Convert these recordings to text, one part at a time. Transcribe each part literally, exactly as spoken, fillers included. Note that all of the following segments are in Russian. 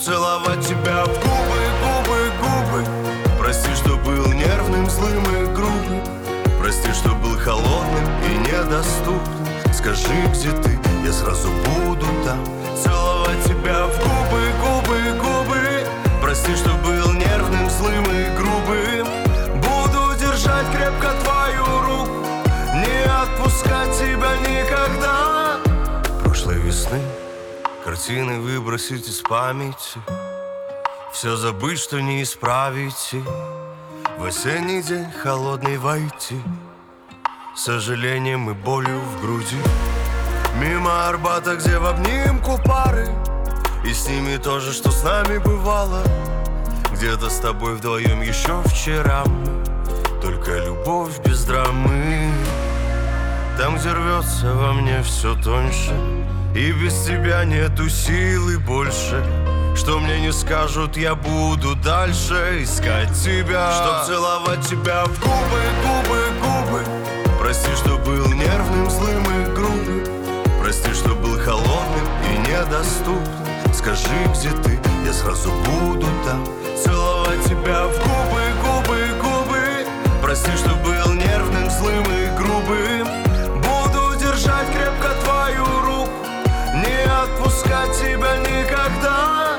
целовать тебя в губы, губы, губы. Прости, что был нервным, злым и грубым. Прости, что был холодным и недоступным. Скажи, где ты, я сразу буду там. Целовать тебя в губы, губы, губы. Прости, что был нервным, злым и грубым. Буду держать крепко твою руку, не отпускать тебя никогда. Прошлой весны картины выбросить из памяти, все забыть, что не исправить. В осенний день холодный войти сожалением и болью в груди. Мимо Арбата, где в обнимку пары, и с ними то же, что с нами бывало. Где-то с тобой вдвоем еще вчера мы, только любовь без драмы. Там, где рвется во мне все тоньше, и без тебя нету силы больше. Что мне не скажут, я буду дальше искать тебя, чтоб целовать тебя в губы, губы, губы. Прости, что был нервным, злым и грубым. Прости, что был холодным и недоступным. Скажи, где ты, я сразу буду там. Целовать тебя в губы, губы, губы. Прости, что был нервным, злым и грубым. Буду держать крепко твою руку, не отпускать тебя никогда.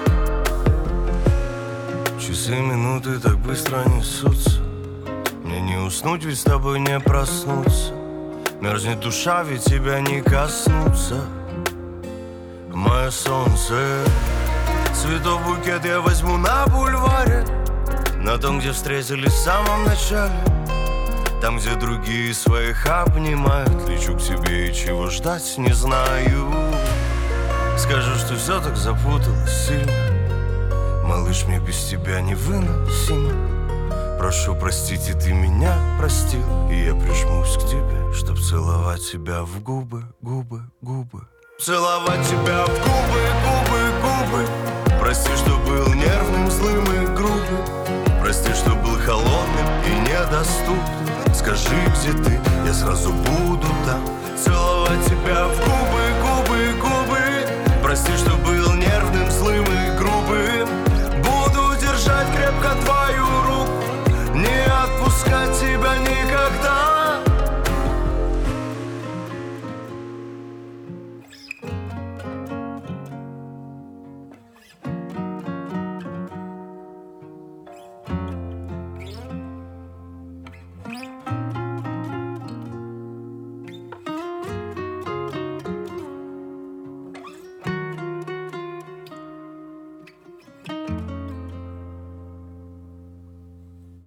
Часы, минуты так быстро несутся. Мне не уснуть, ведь с тобой не проснуться. Мерзнет душа, ведь тебя не коснуться. Мое солнце, цветов букет я возьму на бульваре, на том, где встретились в самом начале. Там, где другие своих обнимают. Лечу к тебе и чего ждать не знаю. Скажу, что все так запуталось сильно. Малыш, мне без тебя невыносимо. Прошу простить, и ты меня простил. И я прижмусь к тебе, чтоб целовать тебя в губы, губы, губы. Целовать тебя в губы, губы, губы. Прости, что был нервным, злым и грубым. Прости, что был холодным и недоступным. Скажи, где ты, я сразу буду там. Целовать тебя в губы,